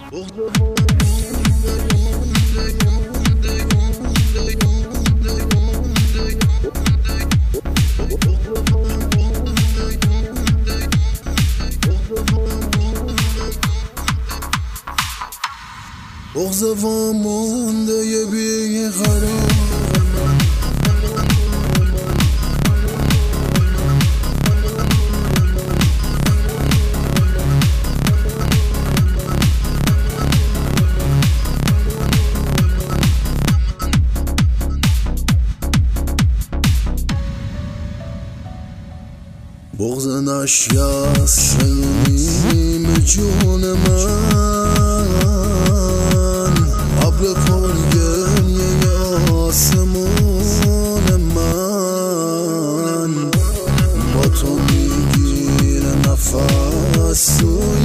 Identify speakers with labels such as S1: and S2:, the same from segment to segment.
S1: بغض وامونده یه بیقرار بغض نشیست شنیم جون من ابر پرگریه آسمون من با تو میگیره نفس توی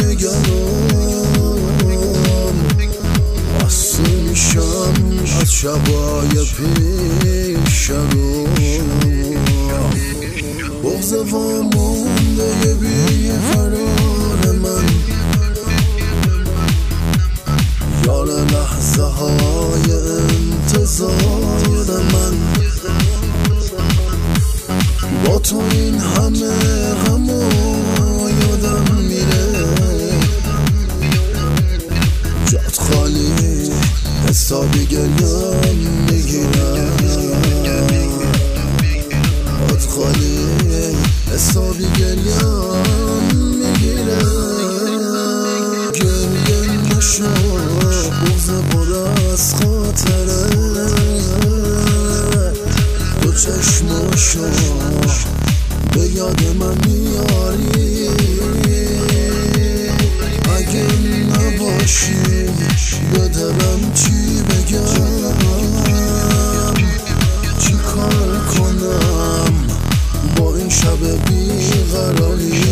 S1: گلوم بسته میشم از شبای پیش رو بغض وامونده یه بیقرار من یار لحظه های انتظار من با تو این همه غم و یادم میره جات خالی حسابی گلیم میگیرم جات خالی حسابی گلیم میگیرم گریه نشو بغض پر از خاطره دو چشماشو به یاد من میاری اگه نباشی به دلم چی بگم چی کار کنم با این شب بیقراری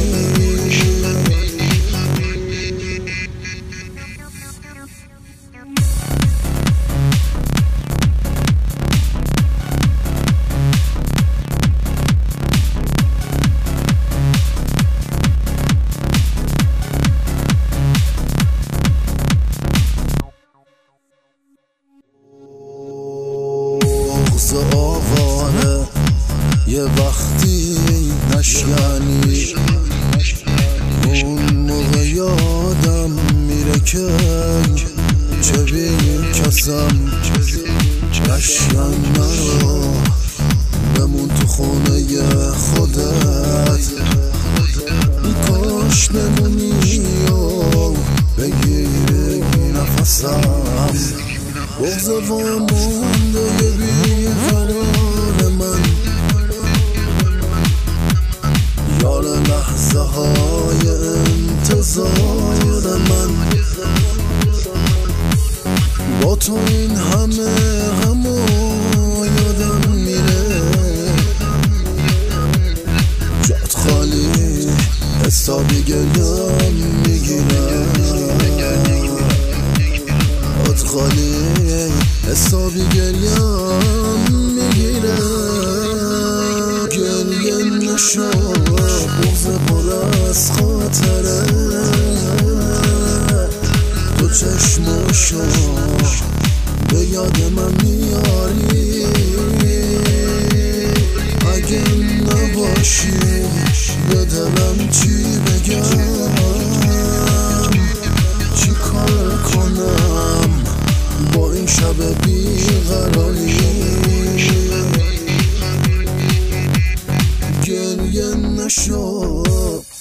S1: بغض آواره یه وقتی نشیانی اون موقع یادم میره که چه بی کسم نشیان نرو بمون تو خونه خودت کاش بمونی و بگیری نفسم بغض وامونده یه بیقرار من یار لحظه های انتظار من با تو این همه غم و یادم میره جات خالی حسابی گلیم میگیرم جات خالی حسابی گلیم میگیرم گریه نشو بغض پر از خاطره دو چشماشو به یاد من میاری اگه نباشی به دلم چی بگم چی کار کنم با این شب بیقراری گریه نشو